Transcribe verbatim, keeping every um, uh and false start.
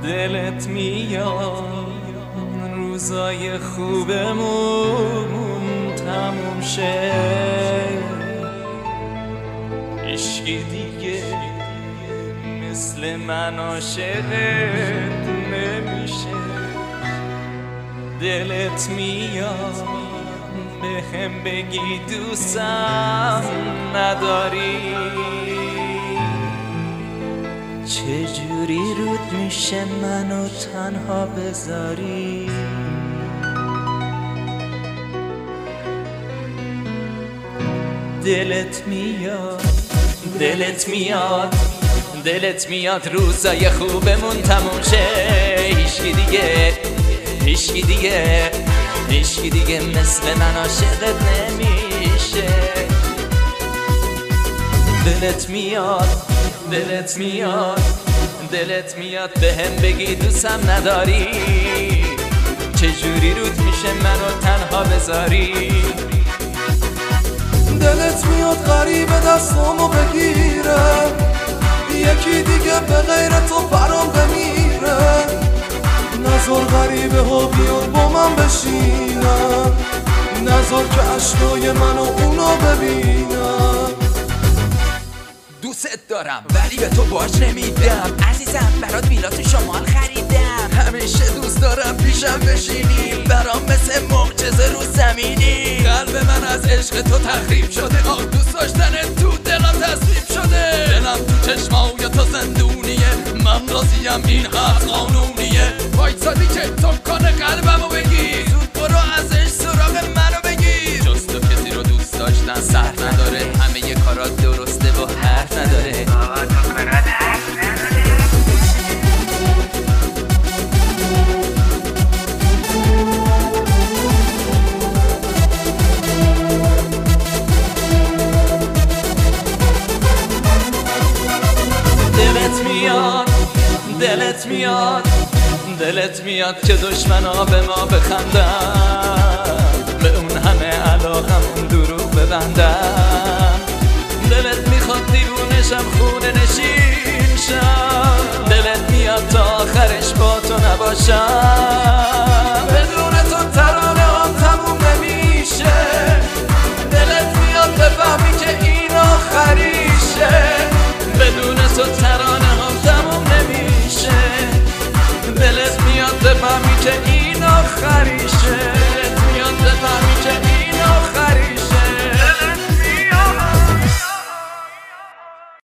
دلت میاد روزای خوبمون تموم شه، عشقی دیگه مثل من عاشقت نمیشه. دلت میاد به هم بگی دوستم نداری، چجوری رود میشه منو تنها بذاری؟ دلت میاد دلت میاد دلت میاد روزای خوبمون تموم شه، هیچکی دیگه هیچکی دیگه هیچکی دیگه مثل من عاشقت نمیشه. دلت میاد دلت میاد دلت میاد به هم بگی دوستم نداری، چجوری رود میشه منو تنها بذاری؟ دلت میاد غریبه دستامو بگیره، یکی دیگه به غیر تو برام بمیره، نذار غریبه ها بیان با من بشینن، نذار که عشقای من و اونا ببینن. دوست دارم ولی به تو باش نمیدم، عزیزم برات ویلا تو شمال خریدم، همیشه دوست دارم پیشم بشینی، برام مثل معجزه رو زمینی. قلب من از عشق تو تخریب شده، آه دوست داشتن تو دلم تصریب شده، دلم تو چشمای تو زندونیه، من راضیم این حرف قانونیه. وایسادی که تو کنه قلبمو بگیر، زود برو ازش سراغ منو بگیر، جز تو کسی رو دوست داشتن سر نداره، همه ی کارات درسته و حرف نداره. بابا تو کارات حرف نداره. دلت میاد دلت میاد دلت میاد که دشمنا به ما بخندن، به اون همه علاقمون دروغ ببندن. دلت میخواد دیوونشم خونه نشین شم، دلت میاد تا آخرش با تو نباشم،